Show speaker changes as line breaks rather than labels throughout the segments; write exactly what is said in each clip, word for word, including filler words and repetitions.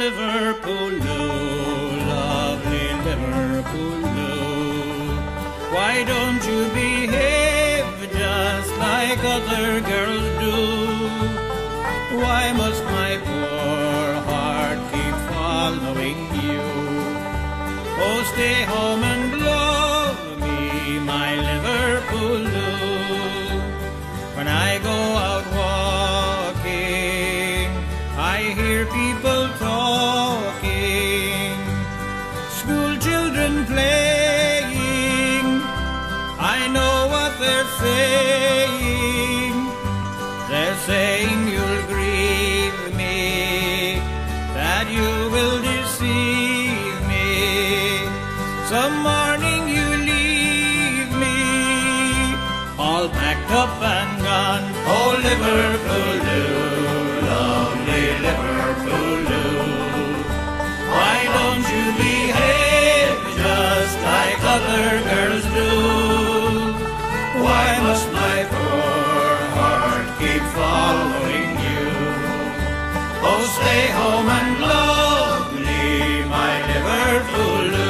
Liverpool, lovely Liverpool. Why don't you behave just like other girls do? Why must my poor heart keep following you? Oh, stay home and love me, my Liverpool. When I go out walking, I hear people talking, school children playing. I know what they're saying. They're saying you'll grieve me, that you will deceive me. Some morning you leave me, all packed up and gone. Oh, Liverpool, lovely Liverpool. Why don't you behave just like other girls do? Why must my poor heart keep following you? Oh, stay home and love me, my Liverpool.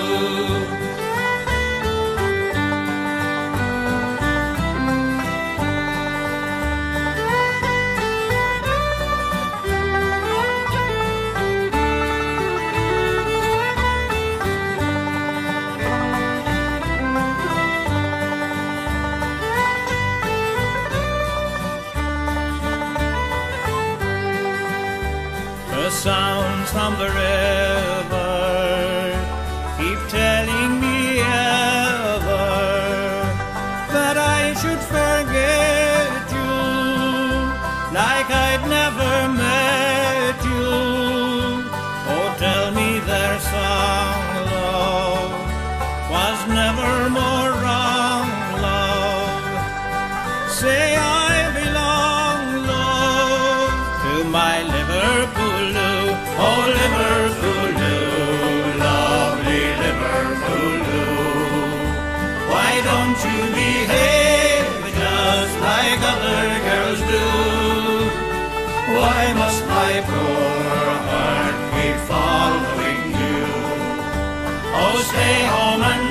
The sounds from the river keep telling me ever that I should forget you, like I'd never met you. Oh, tell me their song, love, was never more wrong, love. Say I belong, love, to my Liverpool. Oh, Liverpool, lovely Liverpool. Why don't you behave just like other girls do? Why must my poor heart keep following you? Oh, stay home and